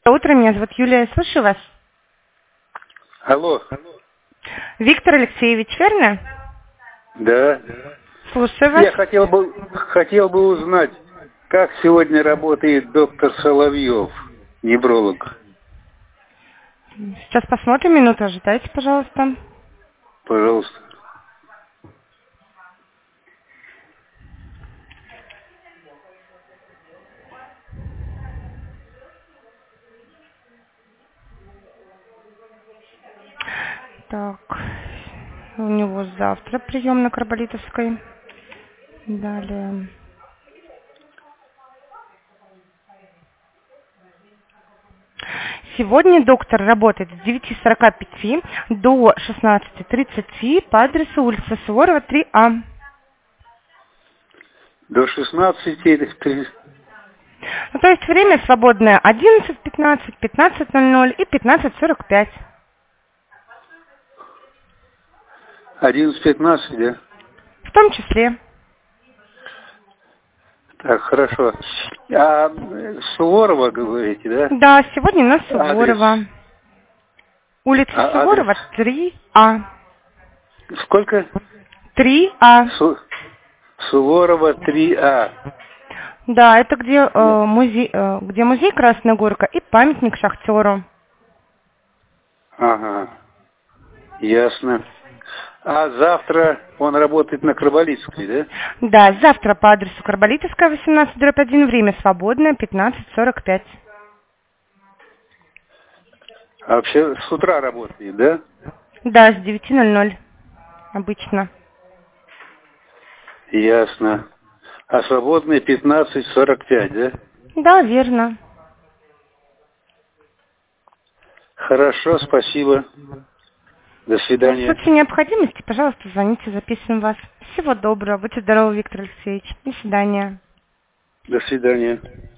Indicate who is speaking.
Speaker 1: Утро, меня зовут Юлия, я слышу вас.
Speaker 2: Алло.
Speaker 1: Виктор Алексеевич, верно?
Speaker 2: Да.
Speaker 1: Слушаю вас.
Speaker 2: Я хотел бы узнать, как сегодня работает доктор Соловьев, невролог.
Speaker 1: Сейчас посмотрим, минуту ожидайте, пожалуйста.
Speaker 2: Пожалуйста.
Speaker 1: Так, у него завтра прием на Карболитовской. Далее. Сегодня доктор работает с 9:45 до 16:30 по адресу улица Суворова, 3А.
Speaker 2: До 16:30.
Speaker 1: Ну, то есть время свободное 11:15, 15:00 и 15:45.
Speaker 2: 11:15, да?
Speaker 1: В том числе.
Speaker 2: Так, хорошо. А Суворова, говорите, да?
Speaker 1: Да, сегодня на Суворова.
Speaker 2: Адрес.
Speaker 1: Улица
Speaker 2: Адрес.
Speaker 1: Суворова, 3А.
Speaker 2: Сколько?
Speaker 1: 3А.
Speaker 2: Суворова, 3А.
Speaker 1: Да, это где музей Красная Горка и памятник шахтеру.
Speaker 2: Ага, ясно. А завтра он работает на Карболитской, да?
Speaker 1: Да, завтра по адресу Карболитовская, 18/1, время свободное, 15:45.
Speaker 2: А вообще с утра работает, да?
Speaker 1: Да, с 9:00 обычно.
Speaker 2: Ясно. А свободные 15:45, да?
Speaker 1: Да, верно.
Speaker 2: Хорошо, спасибо. До
Speaker 1: В
Speaker 2: свидания.
Speaker 1: случае необходимости, пожалуйста, звоните, записываем вас. Всего доброго, будьте здоровы, Виктор Алексеевич. До свидания.
Speaker 2: До свидания.